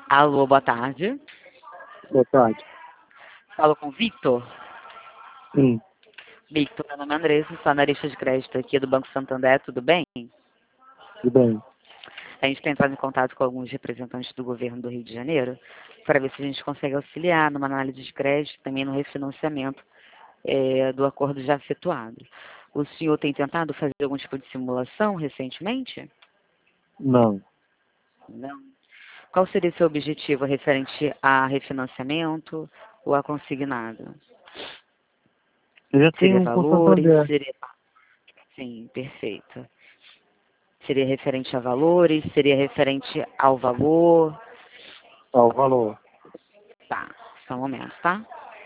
Alô, boa tarde. Boa tarde. Falo com o Victor. Sim, Victor, meu nome é Andressa, sou analista de crédito aqui do Banco Santander, tudo bem? tudo bem. A gente tem entrado em contato com alguns representantes do governo do Rio de Janeiro para ver se a gente consegue auxiliar numa análise de crédito, também no refinanciamento do acordo já efetuado. O senhor tem tentado fazer algum tipo de simulação recentemente? Não. Não. Qual seria seu objetivo referente a refinanciamento ou a consignado? Eu já Seria tenho um com valores? Santander. Seria... Sim, perfeito. Seria referente a valores? Seria referente ao valor? O valor. Tá, só um momento, tá?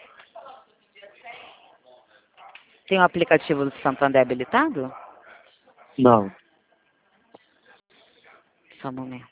Tem o aplicativo do Santander habilitado? Não. Só um momento.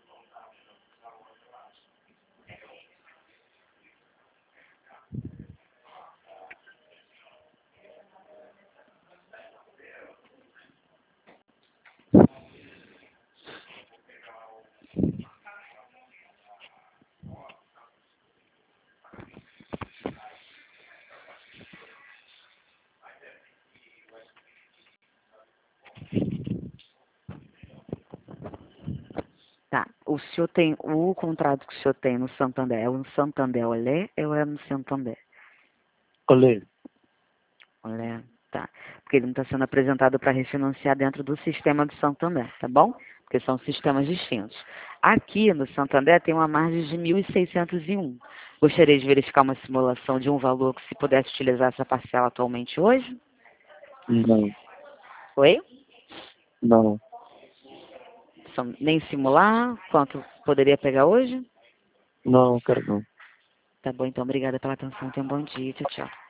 Tá, o senhor tem, o contrato que o senhor tem no Santander, é o Santander Olé ou é no Santander? Olê. Olé, tá. Porque ele não está sendo apresentado para refinanciar dentro do sistema do Santander, tá bom? Porque são sistemas distintos. Aqui no Santander tem uma margem de 1.601. Gostaria de verificar uma simulação de um valor que se pudesse utilizar essa parcela atualmente hoje? Não. Oi? Não. Nem simular quanto poderia pegar hoje? Não, quero não. Tá bom, então obrigada pela atenção. Tenha um bom dia. Tchau, tchau.